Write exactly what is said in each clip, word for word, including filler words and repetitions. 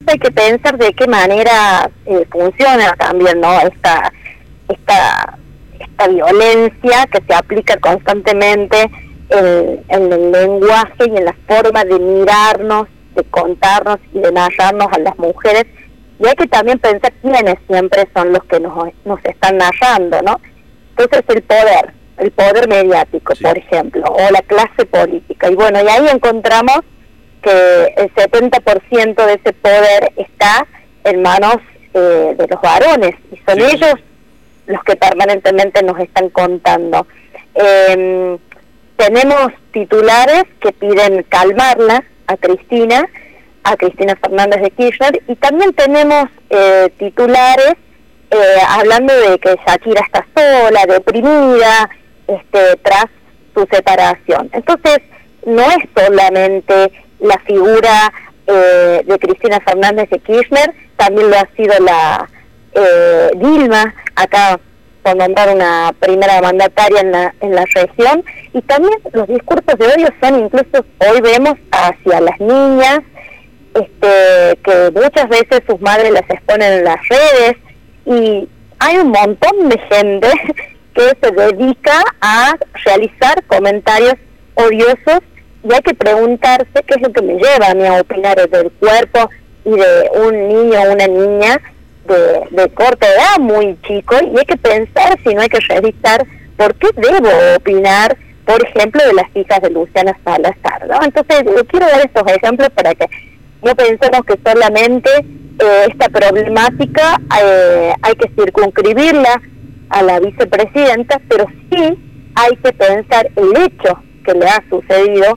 hay que pensar de qué manera eh, funciona también, ¿no? Esta, esta, esta violencia que se aplica constantemente en, en el lenguaje y en la forma de mirarnos, de contarnos y de narrarnos a las mujeres. Y hay que también pensar quiénes siempre son los que nos, nos están narrando, ¿no? Entonces el poder, el poder mediático, sí, por ejemplo, o la clase política. Y bueno, y ahí encontramos que el setenta por ciento de ese poder está en manos eh, de los varones, y son sí. ellos los que permanentemente nos están contando. Eh, tenemos titulares que piden calmarla a Cristina, a Cristina Fernández de Kirchner, y también tenemos eh, titulares eh, hablando de que Shakira está sola, deprimida, este, tras su separación. Entonces, no es solamente la figura eh, de Cristina Fernández de Kirchner, también lo ha sido la eh, Dilma, acá por nombrar una primera mandataria en la, en la región, y también los discursos de odio son incluso, hoy vemos, hacia las niñas, este, que muchas veces sus madres las exponen en las redes, y hay un montón de gente que se dedica a realizar comentarios odiosos, y hay que preguntarse qué es lo que me lleva a mí a opinar del cuerpo y de un niño o una niña de, de corta edad, muy chico, y hay que pensar si no hay que revisar por qué debo opinar, por ejemplo, de las hijas de Luciana Salazar, ¿no? Entonces, yo quiero dar estos ejemplos para que no pensemos que solamente eh, esta problemática eh, hay que circunscribirla a la vicepresidenta, pero sí hay que pensar el hecho que le ha sucedido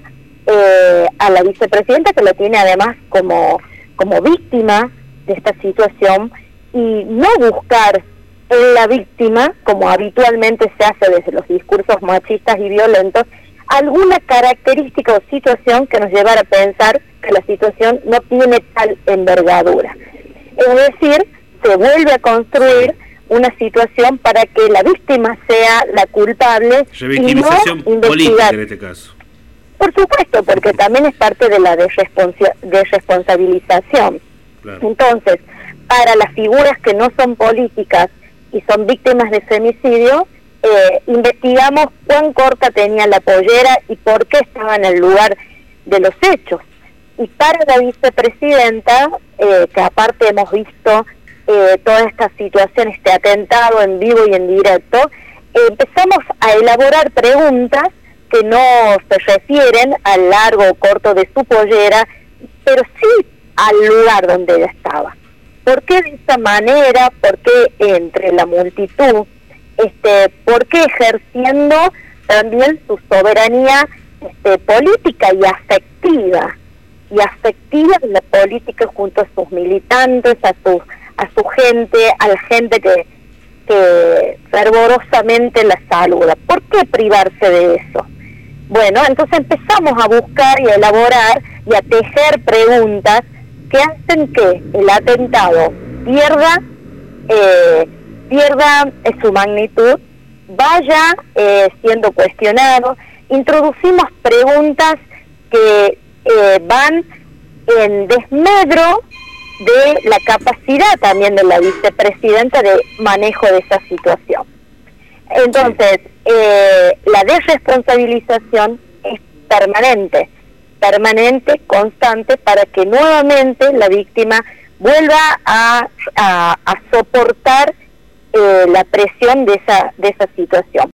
eh, a la vicepresidenta, que lo tiene además como, como víctima de esta situación, y no buscar en la víctima, como habitualmente se hace desde los discursos machistas y violentos, alguna característica o situación que nos llevara a pensar que la situación no tiene tal envergadura. Es decir, se vuelve a construir una situación para que la víctima sea la culpable y no política en este caso. Por supuesto, porque también es parte de la desresponsa- desresponsabilización. Claro. Entonces, para las figuras que no son políticas y son víctimas de femicidio, eh, investigamos cuán corta tenía la pollera y por qué estaba en el lugar de los hechos. Y para la vicepresidenta, eh, que aparte hemos visto eh, toda esta situación, este atentado en vivo y en directo, eh, empezamos a elaborar preguntas que no se refieren al largo o corto de su pollera, pero sí al lugar donde ella estaba. ¿Por qué de esa manera? ¿Por qué entre la multitud? Este, ¿Por qué ejerciendo también su soberanía este, política y afectiva? Y afectiva en la política junto a sus militantes, a su, a su gente, a la gente que, que fervorosamente la saluda. ¿Por qué privarse de eso? Bueno, entonces empezamos a buscar y a elaborar y a tejer preguntas que hacen que el atentado pierda, eh, pierda eh, su magnitud, vaya eh, siendo cuestionado. Introducimos preguntas que eh, van en desmedro de la capacidad también de la vicepresidenta de manejo de esa situación. Entonces, eh, la desresponsabilización es permanente, permanente, constante, para que nuevamente la víctima vuelva a, a, a soportar eh, la presión de esa, de esa situación.